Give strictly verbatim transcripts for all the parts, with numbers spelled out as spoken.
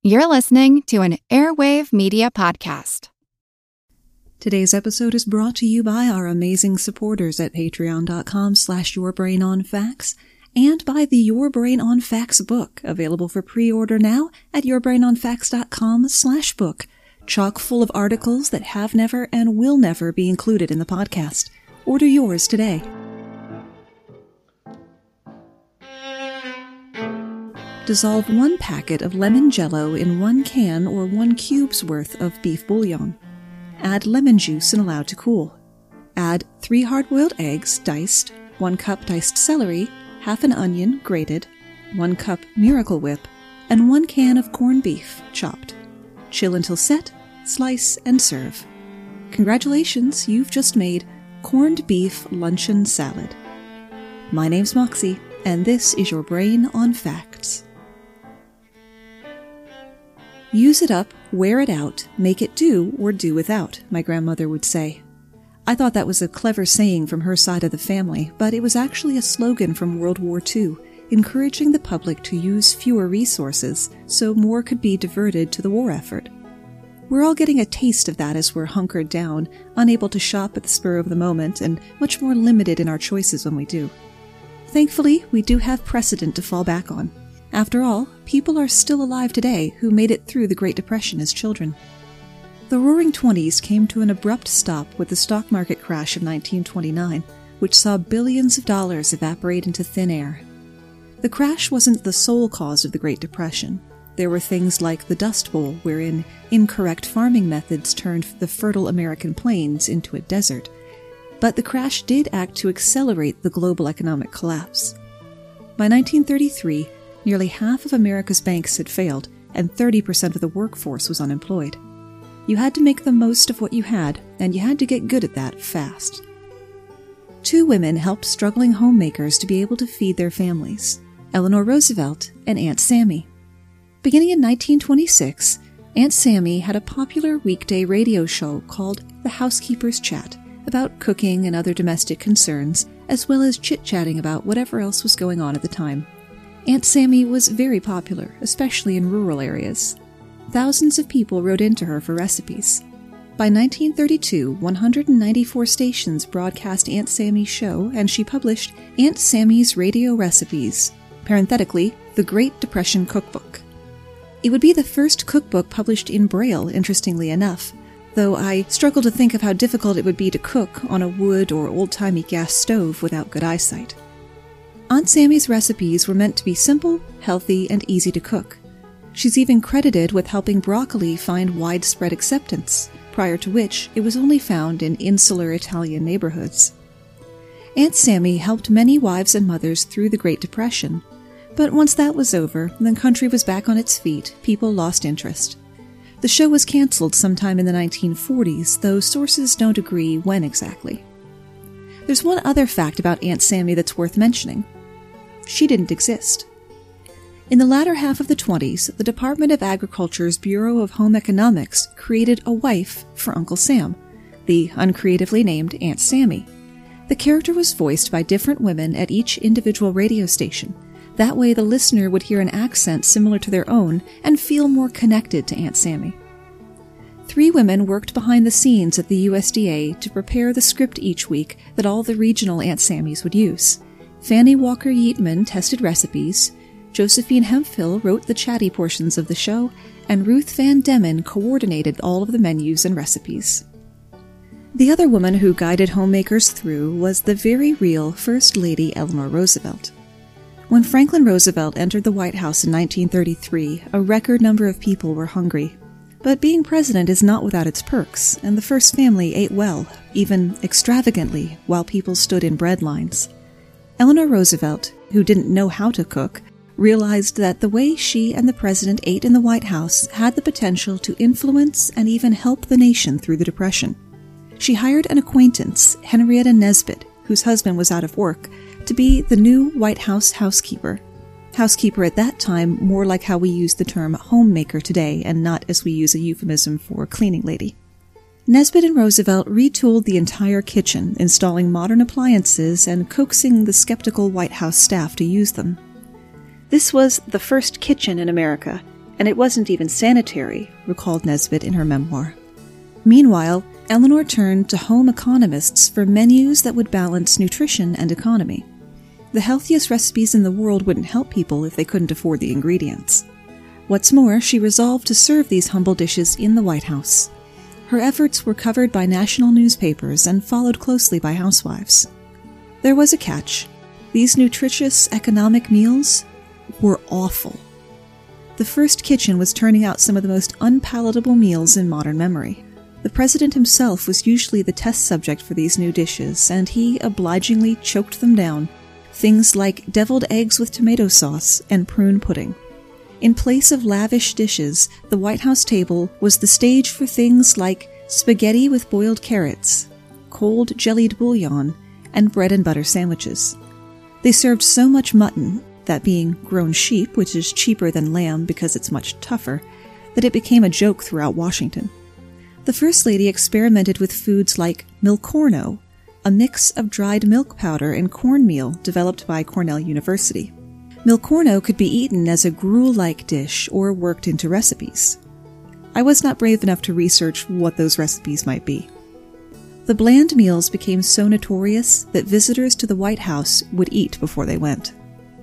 You're listening to an Airwave Media Podcast. Today's episode is brought to you by our amazing supporters at patreon.com slash yourbrainonfacts and by the Your Brain on Facts book, available for pre-order now at yourbrainonfacts.com slash book, chock full of articles that have never and will never be included in the podcast. Order yours today. Dissolve one packet of lemon jello in one can or one cube's worth of beef bouillon. Add lemon juice and allow to cool. Add three hard-boiled eggs, diced, one cup diced celery, half an onion, grated, one cup Miracle Whip, and one can of corned beef, chopped. Chill until set, slice, and serve. Congratulations, you've just made corned beef luncheon salad. My name's Moxie, and this is Your Brain on Facts. Use it up, wear it out, make it do or do without, my grandmother would say. I thought that was a clever saying from her side of the family, but it was actually a slogan from World War Two, encouraging the public to use fewer resources so more could be diverted to the war effort. We're all getting a taste of that as we're hunkered down, unable to shop at the spur of the moment, and much more limited in our choices when we do. Thankfully, we do have precedent to fall back on. After all, people are still alive today who made it through the Great Depression as children. The Roaring Twenties came to an abrupt stop with the stock market crash of nineteen twenty-nine, which saw billions of dollars evaporate into thin air. The crash wasn't the sole cause of the Great Depression. There were things like the Dust Bowl, wherein incorrect farming methods turned the fertile American plains into a desert. But the crash did act to accelerate the global economic collapse. By nineteen thirty-three, nearly half of America's banks had failed, and thirty percent of the workforce was unemployed. You had to make the most of what you had, and you had to get good at that fast. Two women helped struggling homemakers to be able to feed their families, Eleanor Roosevelt and Aunt Sammy. Beginning in nineteen twenty-six, Aunt Sammy had a popular weekday radio show called The Housekeeper's Chat, about cooking and other domestic concerns, as well as chit-chatting about whatever else was going on at the time. Aunt Sammy was very popular, especially in rural areas. Thousands of people wrote into her for recipes. By nineteen thirty-two, one hundred ninety-four stations broadcast Aunt Sammy's show, and she published Aunt Sammy's Radio Recipes, parenthetically, The Great Depression Cookbook. It would be the first cookbook published in Braille, interestingly enough, though I struggle to think of how difficult it would be to cook on a wood or old-timey gas stove without good eyesight. Aunt Sammy's recipes were meant to be simple, healthy, and easy to cook. She's even credited with helping broccoli find widespread acceptance, prior to which it was only found in insular Italian neighborhoods. Aunt Sammy helped many wives and mothers through the Great Depression, but once that was over, the country was back on its feet, people lost interest. The show was canceled sometime in the nineteen forties, though sources don't agree when exactly. There's one other fact about Aunt Sammy that's worth mentioning. She didn't exist. In the latter half of the twenties, the Department of Agriculture's Bureau of Home Economics created a wife for Uncle Sam, the uncreatively named Aunt Sammy. The character was voiced by different women at each individual radio station. That way the listener would hear an accent similar to their own and feel more connected to Aunt Sammy. Three women worked behind the scenes at the U S D A to prepare the script each week that all the regional Aunt Sammys would use. Fanny Walker Yeatman tested recipes, Josephine Hemphill wrote the chatty portions of the show, and Ruth Van Demmen coordinated all of the menus and recipes. The other woman who guided homemakers through was the very real First Lady Eleanor Roosevelt. When Franklin Roosevelt entered the White House in nineteen thirty-three, a record number of people were hungry. But being president is not without its perks, and the first family ate well, even extravagantly, while people stood in bread lines. Eleanor Roosevelt, who didn't know how to cook, realized that the way she and the president ate in the White House had the potential to influence and even help the nation through the Depression. She hired an acquaintance, Henrietta Nesbitt, whose husband was out of work, to be the new White House housekeeper. Housekeeper at that time more like how we use the term homemaker today and not as we use a euphemism for cleaning lady. Nesbitt and Roosevelt retooled the entire kitchen, installing modern appliances and coaxing the skeptical White House staff to use them. This was the first kitchen in America, and it wasn't even sanitary, recalled Nesbitt in her memoir. Meanwhile, Eleanor turned to home economists for menus that would balance nutrition and economy. The healthiest recipes in the world wouldn't help people if they couldn't afford the ingredients. What's more, she resolved to serve these humble dishes in the White House. Her efforts were covered by national newspapers and followed closely by housewives. There was a catch. These nutritious, economic meals were awful. The first kitchen was turning out some of the most unpalatable meals in modern memory. The president himself was usually the test subject for these new dishes, and he obligingly choked them down. Things like deviled eggs with tomato sauce and prune pudding. In place of lavish dishes, the White House table was the stage for things like spaghetti with boiled carrots, cold jellied bouillon, and bread and butter sandwiches. They served so much mutton, that being grown sheep, which is cheaper than lamb because it's much tougher, that it became a joke throughout Washington. The First Lady experimented with foods like milcorno, a mix of dried milk powder and cornmeal developed by Cornell University. Milcorno could be eaten as a gruel-like dish or worked into recipes. I was not brave enough to research what those recipes might be. The bland meals became so notorious that visitors to the White House would eat before they went.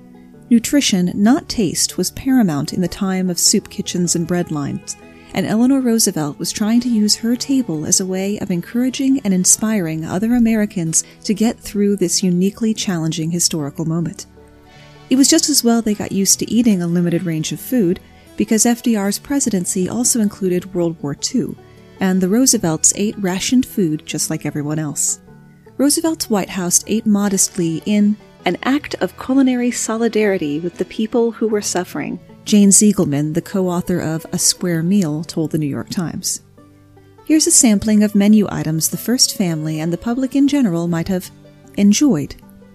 Nutrition, not taste, was paramount in the time of soup kitchens and bread lines, and Eleanor Roosevelt was trying to use her table as a way of encouraging and inspiring other Americans to get through this uniquely challenging historical moment. It was just as well they got used to eating a limited range of food, because F D R's presidency also included World War Two, and the Roosevelts ate rationed food just like everyone else. Roosevelt's White House ate modestly in an act of culinary solidarity with the people who were suffering, Jane Ziegelman, the co-author of A Square Meal, told the New York Times. Here's a sampling of menu items the First Family and the public in general might have enjoyed,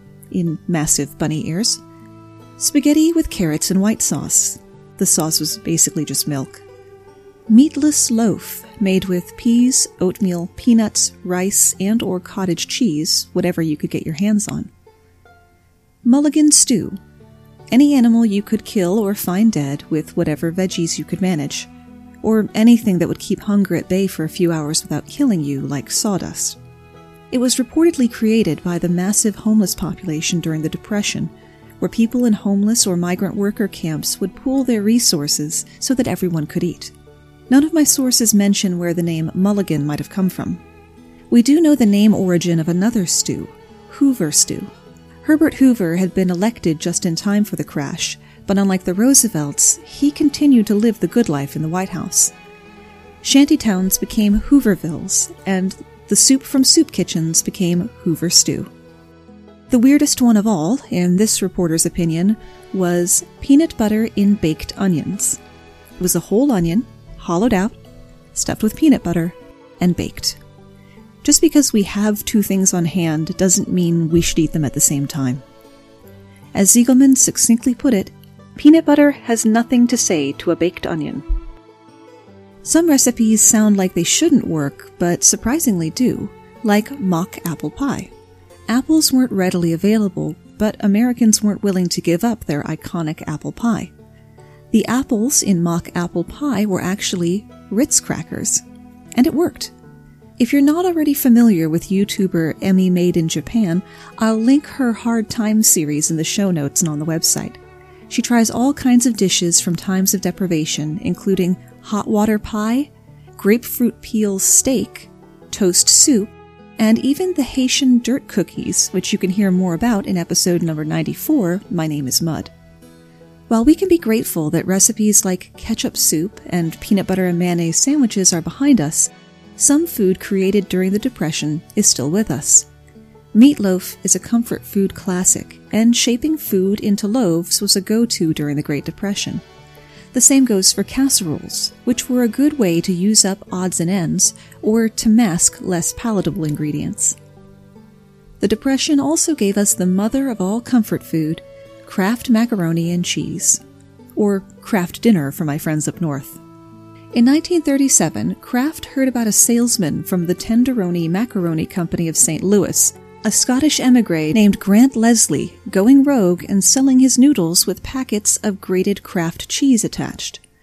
in massive bunny ears. Spaghetti with carrots and white sauce. The sauce was basically just milk. Meatless loaf, made with peas, oatmeal, peanuts, rice, and or cottage cheese, whatever you could get your hands on. Mulligan stew. Any animal you could kill or find dead with whatever veggies you could manage, or anything that would keep hunger at bay for a few hours without killing you, like sawdust. It was reportedly created by the massive homeless population during the Depression, where people in homeless or migrant worker camps would pool their resources so that everyone could eat. None of my sources mention where the name Mulligan might have come from. We do know the name origin of another stew, Hoover stew. Herbert Hoover had been elected just in time for the crash, but unlike the Roosevelts, he continued to live the good life in the White House. Shantytowns became Hoovervilles, and the soup from soup kitchens became Hoover stew. The weirdest one of all, in this reporter's opinion, was peanut butter in baked onions. It was a whole onion, hollowed out, stuffed with peanut butter, and baked. Just because we have two things on hand doesn't mean we should eat them at the same time. As Ziegelman succinctly put it, peanut butter has nothing to say to a baked onion. Some recipes sound like they shouldn't work, but surprisingly do, like mock apple pie. Apples weren't readily available, but Americans weren't willing to give up their iconic apple pie. The apples in mock apple pie were actually Ritz crackers, and it worked. If you're not already familiar with YouTuber Emmy Made in Japan, I'll link her Hard Times series in the show notes and on the website. She tries all kinds of dishes from times of deprivation, including hot water pie, grapefruit peel steak, toast soup, and even the Haitian dirt cookies, which you can hear more about in episode number ninety-four, My Name is Mud. While we can be grateful that recipes like ketchup soup and peanut butter and mayonnaise sandwiches are behind us, some food created during the Depression is still with us. Meatloaf is a comfort food classic, and shaping food into loaves was a go-to during the Great Depression. The same goes for casseroles, which were a good way to use up odds and ends, or to mask less palatable ingredients. The Depression also gave us the mother of all comfort food, Kraft macaroni and cheese, or Kraft dinner for my friends up north. In nineteen thirty-seven, Kraft heard about a salesman from the Tenderoni Macaroni Company of Saint Louis, a Scottish emigre named Grant Leslie, going rogue and selling his noodles with packets of grated Kraft cheese attached.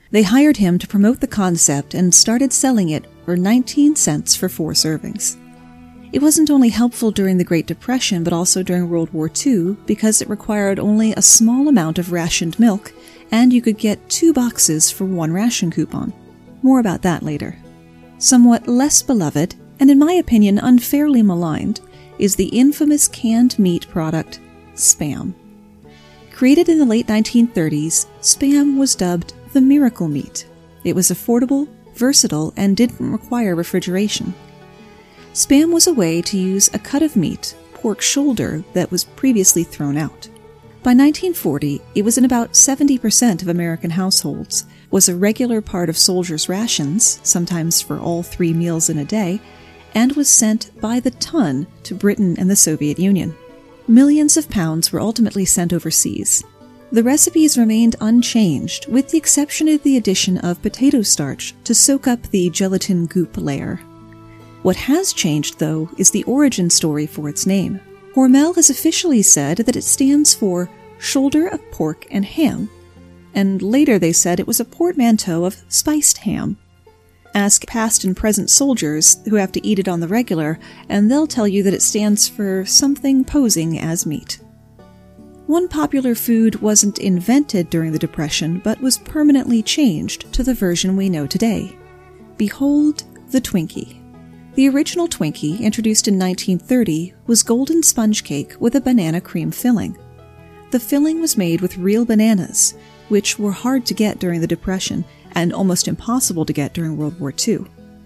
They hired him to promote the concept and started selling it for nineteen cents for four servings. It wasn't only helpful during the Great Depression, but also during World War Two, because it required only a small amount of rationed milk, and you could get two boxes for one ration coupon. More about that later. Somewhat less beloved, and in my opinion unfairly maligned, is the infamous canned meat product, Spam. Created in the late nineteen thirties, Spam was dubbed the miracle meat. It was affordable, versatile, and didn't require refrigeration. Spam was a way to use a cut of meat, pork shoulder, that was previously thrown out. By nineteen forty, it was in about seventy percent of American households, was a regular part of soldiers' rations, sometimes for all three meals in a day, and was sent by the ton to Britain and the Soviet Union. Millions of pounds were ultimately sent overseas. The recipes remained unchanged, with the exception of the addition of potato starch to soak up the gelatin goop layer. What has changed, though, is the origin story for its name. Hormel has officially said that it stands for shoulder of pork and ham, and later they said it was a portmanteau of spiced ham. Ask past and present soldiers who have to eat it on the regular, and they'll tell you that it stands for something posing as meat. One popular food wasn't invented during the Depression, but was permanently changed to the version we know today. Behold the Twinkie. The original Twinkie, introduced in nineteen thirty, was golden sponge cake with a banana cream filling. The filling was made with real bananas, which were hard to get during the Depression and almost impossible to get during World War Two.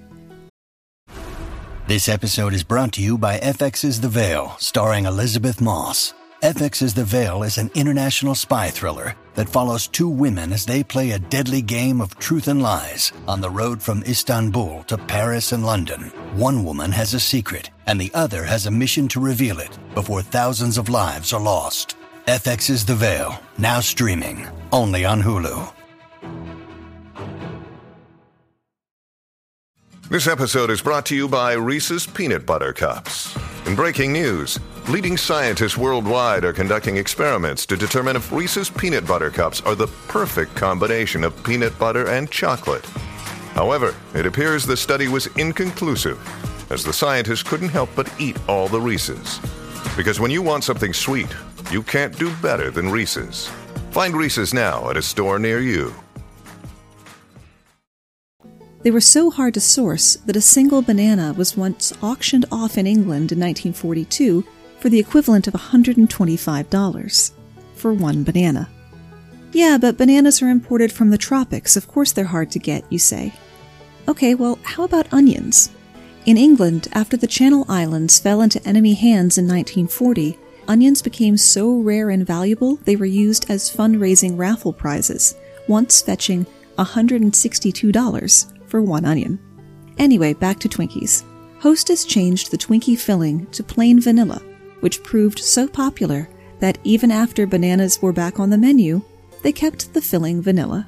This episode is brought to you by F X's The Veil, starring Elizabeth Moss. F X's The Veil is an international spy thriller that follows two women as they play a deadly game of truth and lies on the road from Istanbul to Paris and London. One woman has a secret, and the other has a mission to reveal it before thousands of lives are lost. F X's The Veil, now streaming, only on Hulu. This episode is brought to you by Reese's Peanut Butter Cups. In breaking news, leading scientists worldwide are conducting experiments to determine if Reese's Peanut Butter Cups are the perfect combination of peanut butter and chocolate. However, it appears the study was inconclusive, as the scientists couldn't help but eat all the Reese's. Because when you want something sweet, you can't do better than Reese's. Find Reese's now at a store near you. They were so hard to source that a single banana was once auctioned off in England in nineteen forty-two for the equivalent of one hundred twenty-five dollars for one banana. Yeah, but bananas are imported from the tropics. Of course they're hard to get, you say. Okay, well, how about onions? In England, after the Channel Islands fell into enemy hands in nineteen forty, onions became so rare and valuable they were used as fundraising raffle prizes, once fetching one hundred sixty-two dollars for one onion. Anyway, back to Twinkies. Hostess changed the Twinkie filling to plain vanilla, which proved so popular that even after bananas were back on the menu, they kept the filling vanilla.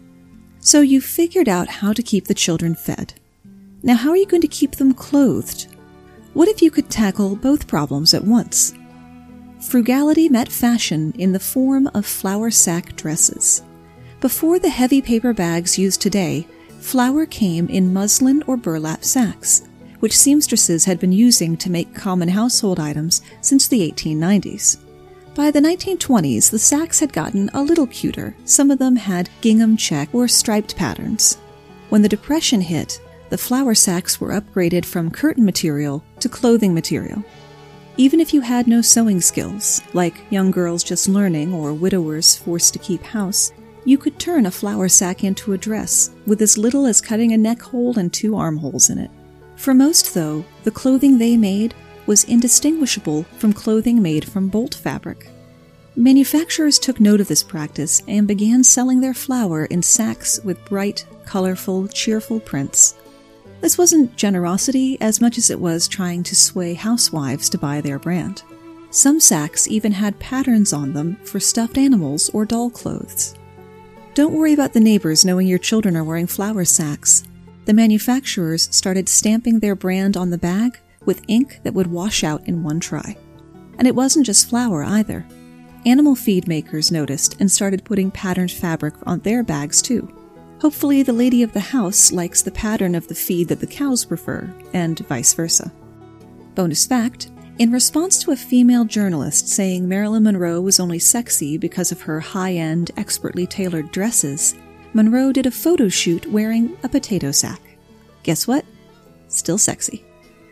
So you figured out how to keep the children fed. Now how are you going to keep them clothed? What if you could tackle both problems at once? Frugality met fashion in the form of flour sack dresses. Before the heavy paper bags used today, flour came in muslin or burlap sacks, which seamstresses had been using to make common household items since the eighteen nineties. By the nineteen twenties, the sacks had gotten a little cuter. Some of them had gingham check or striped patterns. When the Depression hit, the flour sacks were upgraded from curtain material to clothing material. Even if you had no sewing skills, like young girls just learning or widowers forced to keep house, you could turn a flour sack into a dress, with as little as cutting a neck hole and two armholes in it. For most, though, the clothing they made was indistinguishable from clothing made from bolt fabric. Manufacturers took note of this practice and began selling their flour in sacks with bright, colorful, cheerful prints. This wasn't generosity as much as it was trying to sway housewives to buy their brand. Some sacks even had patterns on them for stuffed animals or doll clothes. Don't worry about the neighbors knowing your children are wearing flour sacks. The manufacturers started stamping their brand on the bag with ink that would wash out in one try. And it wasn't just flour either. Animal feed makers noticed and started putting patterned fabric on their bags too. Hopefully the lady of the house likes the pattern of the feed that the cows prefer, and vice versa. Bonus fact, in response to a female journalist saying Marilyn Monroe was only sexy because of her high-end, expertly tailored dresses, Monroe did a photo shoot wearing a potato sack. Guess what? Still sexy.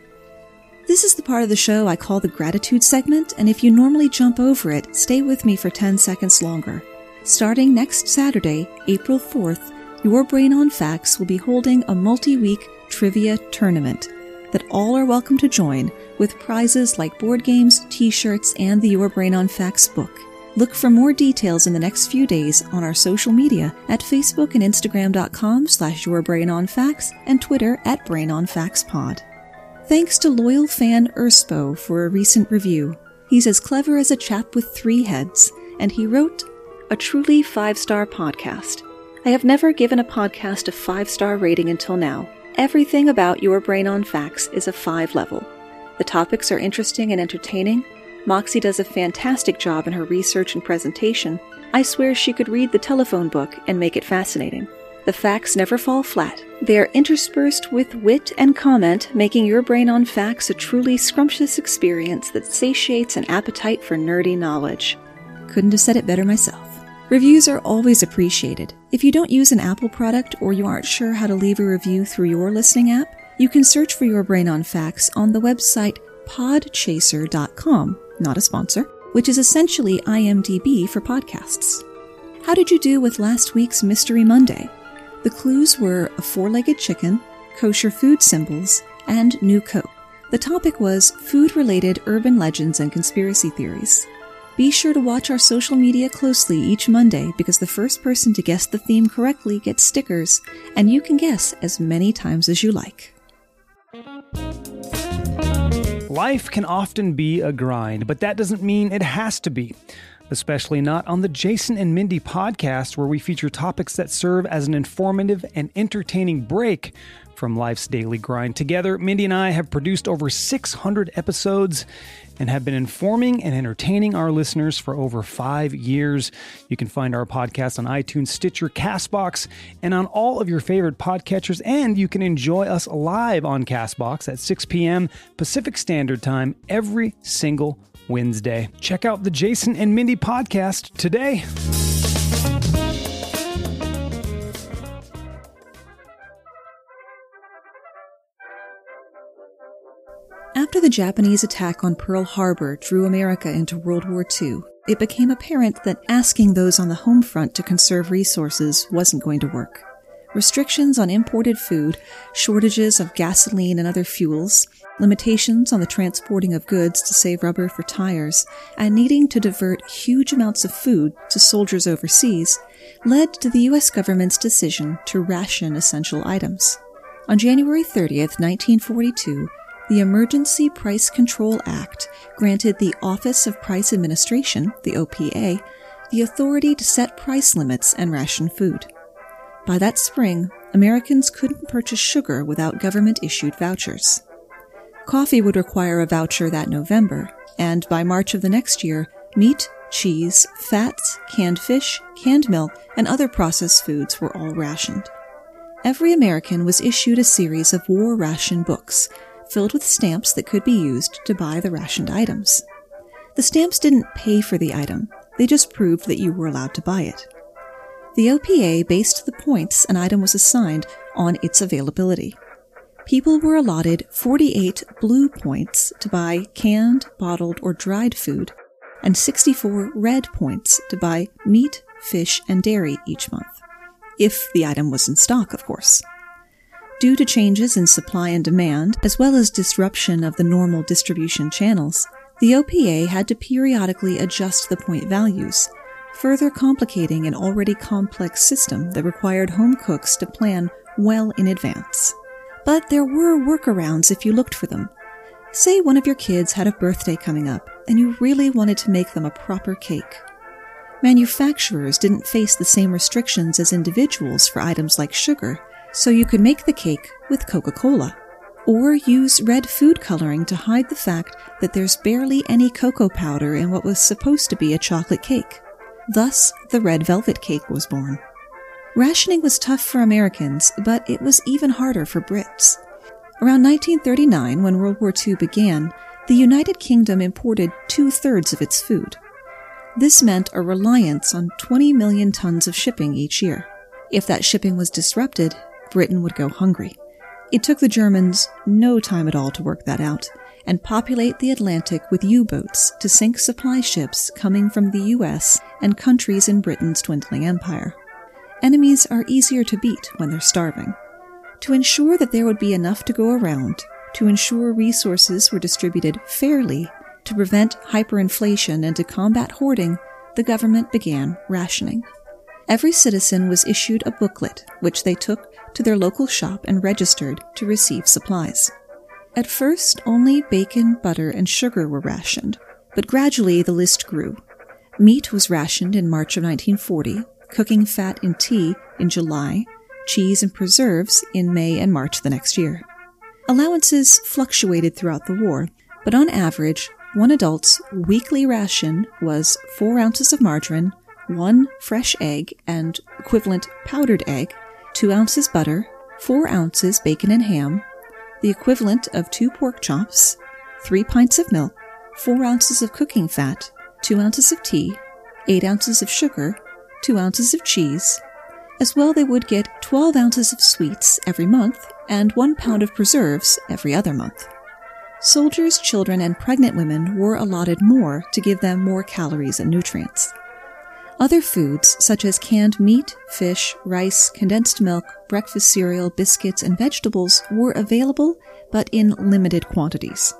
This is the part of the show I call the gratitude segment, and if you normally jump over it, stay with me for ten seconds longer. Starting next Saturday, April fourth, Your Brain on Facts will be holding a multi-week trivia tournament that all are welcome to join, with prizes like board games, t-shirts, and the Your Brain on Facts book. Look for more details in the next few days on our social media at Facebook and Instagram.com slash YourBrainOnFacts and Twitter at BrainOnFactsPod. Thanks to loyal fan Urspo for a recent review. He's as clever as a chap with three heads, and he wrote, "A truly five-star podcast. I have never given a podcast a five-star rating until now. Everything about Your Brain on Facts is a five level. The topics are interesting and entertaining. Moxie does a fantastic job in her research and presentation. I swear she could read the telephone book and make it fascinating. The facts never fall flat. They are interspersed with wit and comment, making Your Brain on Facts a truly scrumptious experience that satiates an appetite for nerdy knowledge." Couldn't have said it better myself. Reviews are always appreciated. If you don't use an Apple product or you aren't sure how to leave a review through your listening app, you can search for Your Brain on Facts on the website podchaser dot com, not a sponsor, which is essentially I M D B for podcasts. How did you do with last week's Mystery Monday? The clues were a four-legged chicken, kosher food symbols, and New Coke. The topic was food-related urban legends and conspiracy theories. Be sure to watch our social media closely each Monday because the first person to guess the theme correctly gets stickers, and you can guess as many times as you like. Life can often be a grind, but that doesn't mean it has to be. Especially not on the Jason and Mindy podcast, where we feature topics that serve as an informative and entertaining break from life's daily grind. Together, Mindy and I have produced over six hundred episodes and have been informing and entertaining our listeners for over five years. You can find our podcast on iTunes, Stitcher, CastBox, and on all of your favorite podcatchers, and you can enjoy us live on CastBox at six p.m. Pacific Standard Time every single Wednesday. Check out the Jason and Mindy podcast today. After the Japanese attack on Pearl Harbor drew America into World War Two, it became apparent that asking those on the home front to conserve resources wasn't going to work. Restrictions on imported food, shortages of gasoline and other fuels, limitations on the transporting of goods to save rubber for tires, and needing to divert huge amounts of food to soldiers overseas led to the U S government's decision to ration essential items. On January thirtieth, nineteen forty-two, the Emergency Price Control Act granted the Office of Price Administration, the O P A, the authority to set price limits and ration food. By that spring, Americans couldn't purchase sugar without government-issued vouchers. Coffee would require a voucher that November, and by March of the next year, meat, cheese, fats, canned fish, canned milk, and other processed foods were all rationed. Every American was issued a series of war ration books, filled with stamps that could be used to buy the rationed items. The stamps didn't pay for the item, they just proved that you were allowed to buy it. The O P A based the points an item was assigned on its availability. People were allotted forty-eight blue points to buy canned, bottled, or dried food, and sixty-four red points to buy meat, fish, and dairy each month. If the item was in stock, of course. Due to changes in supply and demand, as well as disruption of the normal distribution channels, the O P A had to periodically adjust the point values, further complicating an already complex system that required home cooks to plan well in advance. But there were workarounds if you looked for them. Say one of your kids had a birthday coming up, and you really wanted to make them a proper cake. Manufacturers didn't face the same restrictions as individuals for items like sugar, so you could make the cake with Coca-Cola, or use red food coloring to hide the fact that there's barely any cocoa powder in what was supposed to be a chocolate cake. Thus, the red velvet cake was born. Rationing was tough for Americans, but it was even harder for Brits. Around nineteen thirty-nine, when World War Two began, the United Kingdom imported two-thirds of its food. This meant a reliance on twenty million tons of shipping each year. If that shipping was disrupted, Britain would go hungry. It took the Germans no time at all to work that out and populate the Atlantic with U-boats to sink supply ships coming from the U S and countries in Britain's dwindling empire. Enemies are easier to beat when they're starving. To ensure that there would be enough to go around, to ensure resources were distributed fairly, to prevent hyperinflation and to combat hoarding, the government began rationing. Every citizen was issued a booklet, which they took to their local shop and registered to receive supplies. At first, only bacon, butter, and sugar were rationed, but gradually the list grew. Meat was rationed in March of nineteen forty, cooking fat and tea in July, cheese and preserves in May and March the next year. Allowances fluctuated throughout the war, but on average, one adult's weekly ration was four ounces of margarine, one fresh egg and equivalent powdered egg, two ounces butter, four ounces bacon and ham, the equivalent of two pork chops, three pints of milk, four ounces of cooking fat, two ounces of tea, eight ounces of sugar, two ounces of cheese. As well, they would get twelve ounces of sweets every month and one pound of preserves every other month. Soldiers, children, and pregnant women were allotted more to give them more calories and nutrients. Other foods, such as canned meat, fish, rice, condensed milk, breakfast cereal, biscuits, and vegetables, were available, but in limited quantities.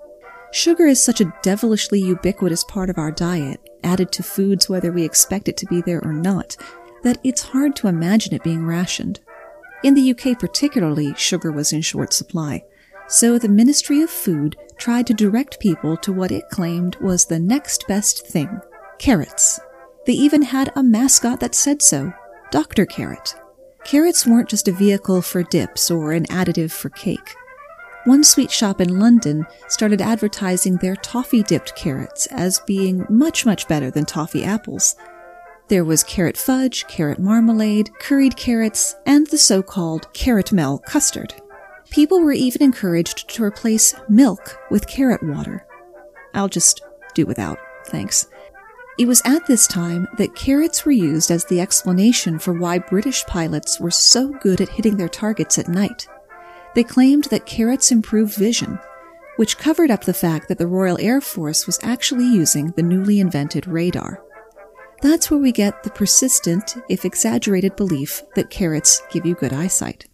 Sugar is such a devilishly ubiquitous part of our diet, added to foods whether we expect it to be there or not, that it's hard to imagine it being rationed. In the U K particularly, sugar was in short supply, so the Ministry of Food tried to direct people to what it claimed was the next best thing, carrots. They even had a mascot that said so, Doctor Carrot. Carrots weren't just a vehicle for dips or an additive for cake. One sweet shop in London started advertising their toffee-dipped carrots as being much, much better than toffee apples. There was carrot fudge, carrot marmalade, curried carrots, and the so-called carrot mel custard. People were even encouraged to replace milk with carrot water. I'll just do without, thanks. It was at this time that carrots were used as the explanation for why British pilots were so good at hitting their targets at night. They claimed that carrots improved vision, which covered up the fact that the Royal Air Force was actually using the newly invented radar. That's where we get the persistent, if exaggerated, belief that carrots give you good eyesight.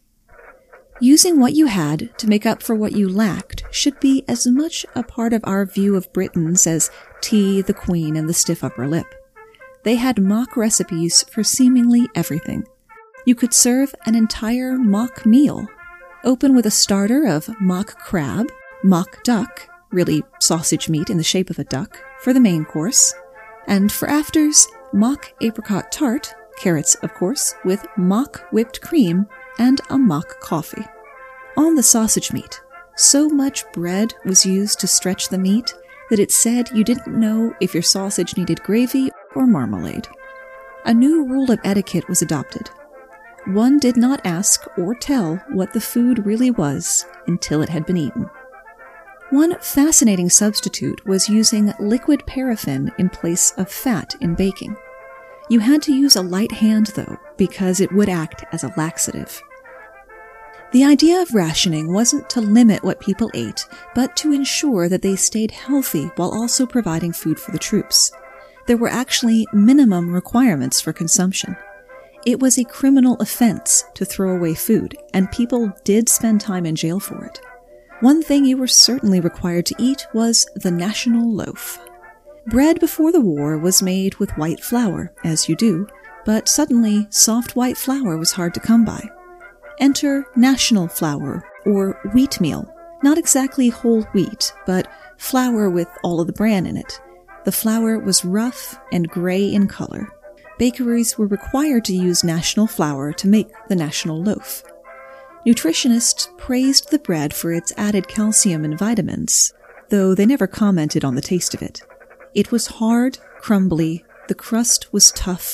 Using what you had to make up for what you lacked should be as much a part of our view of Britons as tea, the Queen, and the stiff upper lip. They had mock recipes for seemingly everything. You could serve an entire mock meal. Open with a starter of mock crab, mock duck, really sausage meat in the shape of a duck, for the main course, and for afters, mock apricot tart, carrots of course, with mock whipped cream, and a mock coffee. On the sausage meat, so much bread was used to stretch the meat that it said you didn't know if your sausage needed gravy or marmalade. A new rule of etiquette was adopted. One did not ask or tell what the food really was until it had been eaten. One fascinating substitute was using liquid paraffin in place of fat in baking. You had to use a light hand, though, because it would act as a laxative. The idea of rationing wasn't to limit what people ate, but to ensure that they stayed healthy while also providing food for the troops. There were actually minimum requirements for consumption. It was a criminal offense to throw away food, and people did spend time in jail for it. One thing you were certainly required to eat was the national loaf. Bread before the war was made with white flour, as you do, but suddenly soft white flour was hard to come by. Enter national flour, or wheatmeal, not exactly whole wheat, but flour with all of the bran in it. The flour was rough and gray in color. Bakeries were required to use national flour to make the national loaf. Nutritionists praised the bread for its added calcium and vitamins, though they never commented on the taste of it. It was hard, crumbly, the crust was tough,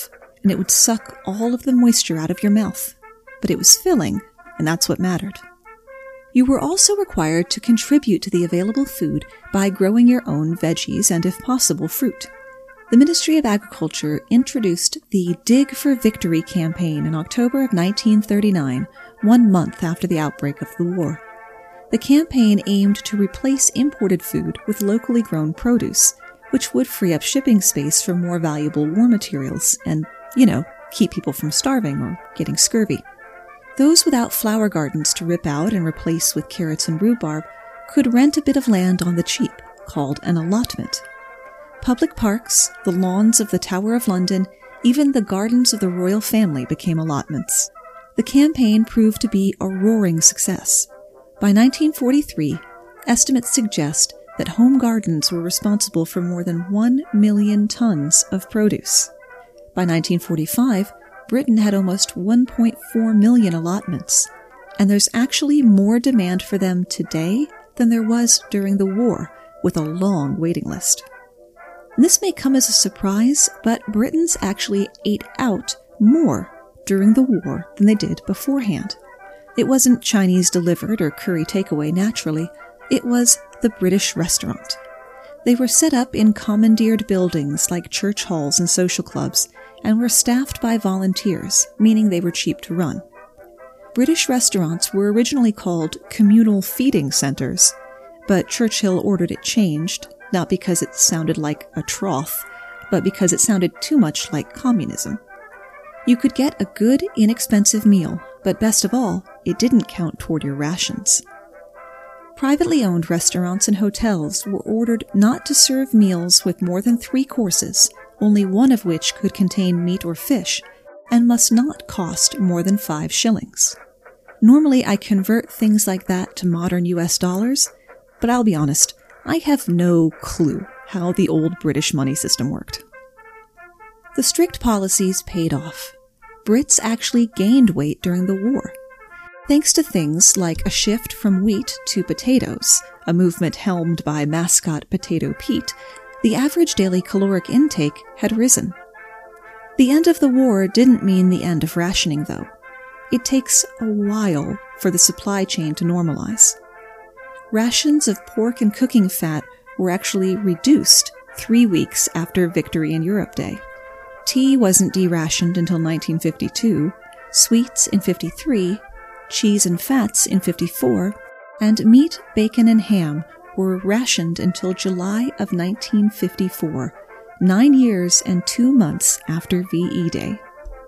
and it would suck all of the moisture out of your mouth. But it was filling, and that's what mattered. You were also required to contribute to the available food by growing your own veggies and, if possible, fruit. The Ministry of Agriculture introduced the Dig for Victory campaign in October of nineteen thirty-nine, one month after the outbreak of the war. The campaign aimed to replace imported food with locally grown produce, which would free up shipping space for more valuable war materials and, you know, keep people from starving or getting scurvy. Those without flower gardens to rip out and replace with carrots and rhubarb could rent a bit of land on the cheap, called an allotment. Public parks, the lawns of the Tower of London, even the gardens of the royal family became allotments. The campaign proved to be a roaring success. By nineteen forty-three, estimates suggest that home gardens were responsible for more than one million tons of produce. By nineteen forty-five, Britain had almost one point four million allotments, and there's actually more demand for them today than there was during the war, with a long waiting list. This may come as a surprise, but Britons actually ate out more during the war than they did beforehand. It wasn't Chinese delivered or curry takeaway naturally, it was the British restaurant. They were set up in commandeered buildings like church halls and social clubs, and were staffed by volunteers, meaning they were cheap to run. British restaurants were originally called communal feeding centers, but Churchill ordered it changed, not because it sounded like a trough, but because it sounded too much like communism. You could get a good, inexpensive meal, but best of all, it didn't count toward your rations. Privately owned restaurants and hotels were ordered not to serve meals with more than three courses, only one of which could contain meat or fish, and must not cost more than five shillings. Normally I convert things like that to modern U S dollars, but I'll be honest, I have no clue how the old British money system worked. The strict policies paid off. Brits actually gained weight during the war. Thanks to things like a shift from wheat to potatoes, a movement helmed by mascot Potato Pete, the average daily caloric intake had risen. The end of the war didn't mean the end of rationing, though. It takes a while for the supply chain to normalize. Rations of pork and cooking fat were actually reduced three weeks after Victory in Europe Day. Tea wasn't derationed until nineteen fifty-two, sweets in fifty-three, cheese and fats in fifty-four, and meat, bacon, and ham were rationed until July of nineteen fifty-four, nine years and two months after V E Day.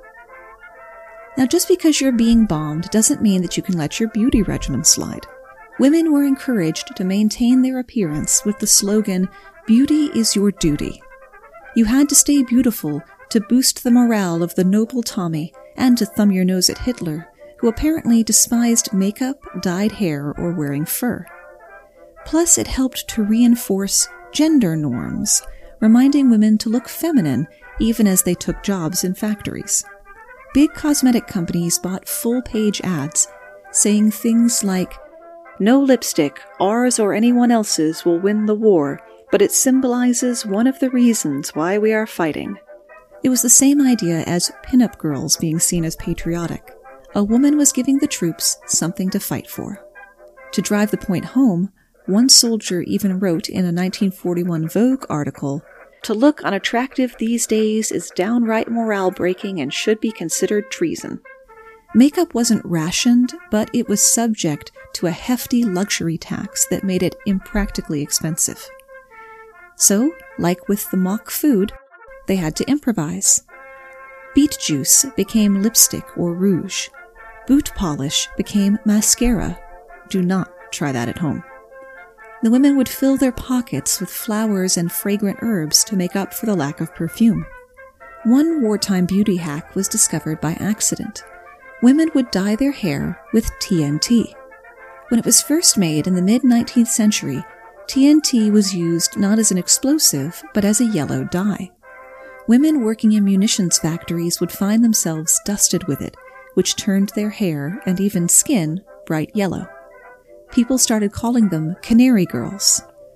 Now, just because you're being bombed doesn't mean that you can let your beauty regimen slide. Women were encouraged to maintain their appearance with the slogan, "Beauty is your duty." You had to stay beautiful to boost the morale of the noble Tommy and to thumb your nose at Hitler, who apparently despised makeup, dyed hair, or wearing fur. Plus, it helped to reinforce gender norms, reminding women to look feminine even as they took jobs in factories. Big cosmetic companies bought full-page ads saying things like, "No lipstick, ours or anyone else's, will win the war, but it symbolizes one of the reasons why we are fighting." It was the same idea as pinup girls being seen as patriotic. A woman was giving the troops something to fight for. To drive the point home, one soldier even wrote in a nineteen forty-one Vogue article, "To look unattractive these days is downright morale-breaking and should be considered treason." Makeup wasn't rationed, but it was subject to a hefty luxury tax that made it impractically expensive. So, like with the mock food, they had to improvise. Beet juice became lipstick or rouge. Boot polish became mascara. Do not try that at home. The women would fill their pockets with flowers and fragrant herbs to make up for the lack of perfume. One wartime beauty hack was discovered by accident. Women would dye their hair with T N T. When it was first made in the mid-nineteenth century, T N T was used not as an explosive, but as a yellow dye. Women working in munitions factories would find themselves dusted with it, which turned their hair and even skin bright yellow. People started calling them canary girls.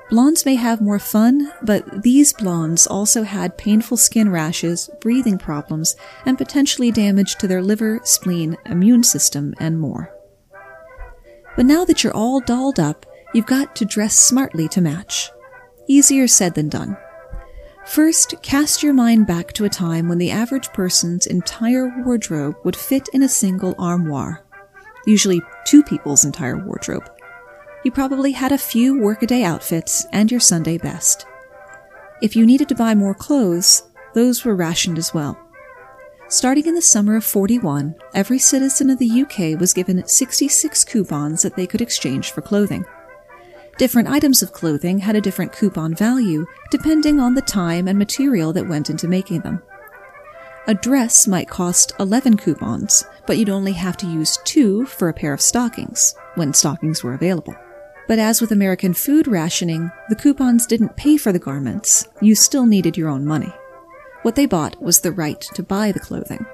Blondes may have more fun, but these blondes also had painful skin rashes, breathing problems, and potentially damage to their liver, spleen, immune system, and more. But now that you're all dolled up, you've got to dress smartly to match. Easier said than done. First, cast your mind back to a time when the average person's entire wardrobe would fit in a single armoire, usually two people's entire wardrobe. You probably had a few workaday outfits and your Sunday best. If you needed to buy more clothes, those were rationed as well. Starting in the summer of forty-one, every citizen of the U K was given sixty-six coupons that they could exchange for clothing. Different items of clothing had a different coupon value depending on the time and material that went into making them. A dress might cost eleven coupons, but you'd only have to use two for a pair of stockings, when stockings were available. But as with American food rationing, the coupons didn't pay for the garments. You still needed your own money. What they bought was the right to buy the clothing.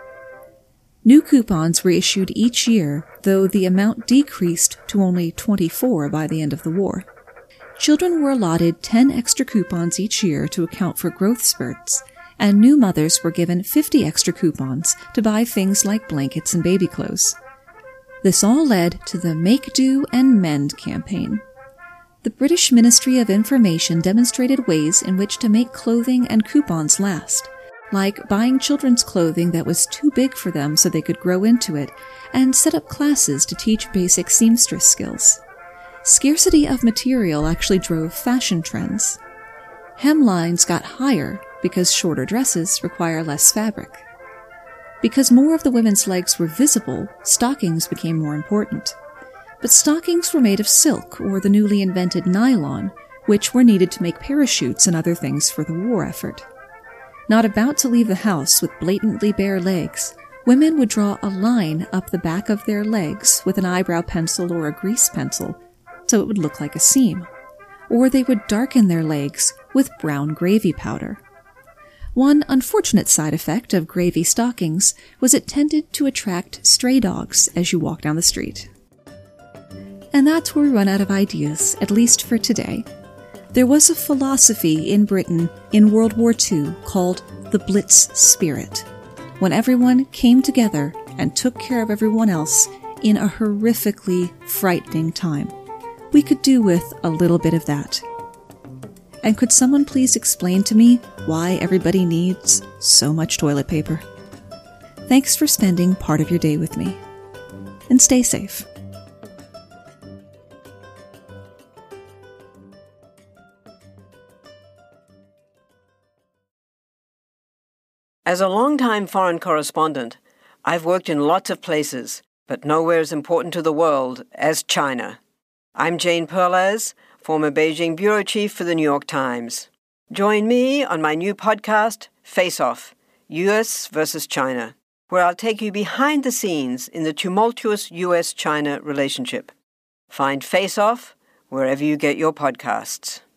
New coupons were issued each year, though the amount decreased to only twenty-four by the end of the war. Children were allotted ten extra coupons each year to account for growth spurts, and new mothers were given fifty extra coupons to buy things like blankets and baby clothes. This all led to the Make Do and Mend campaign. The British Ministry of Information demonstrated ways in which to make clothing and coupons last, like buying children's clothing that was too big for them so they could grow into it, and set up classes to teach basic seamstress skills. Scarcity of material actually drove fashion trends. Hemlines got higher because shorter dresses require less fabric. Because more of the women's legs were visible, stockings became more important. But stockings were made of silk or the newly invented nylon, which were needed to make parachutes and other things for the war effort. Not about to leave the house with blatantly bare legs, women would draw a line up the back of their legs with an eyebrow pencil or a grease pencil, so it would look like a seam. Or they would darken their legs with brown gravy powder. One unfortunate side effect of gravy stockings was it tended to attract stray dogs as you walk down the street. And that's where we run out of ideas, at least for today. There was a philosophy in Britain in World War Two called the Blitz Spirit, when everyone came together and took care of everyone else in a horrifically frightening time. We could do with a little bit of that. And could someone please explain to me why everybody needs so much toilet paper? Thanks for spending part of your day with me. And stay safe. As a longtime foreign correspondent, I've worked in lots of places, but nowhere as important to the world as China. I'm Jane Perlez, former Beijing bureau chief for the New York Times. Join me on my new podcast, Face Off, U S versus China, where I'll take you behind the scenes in the tumultuous U S China relationship. Find Face Off wherever you get your podcasts.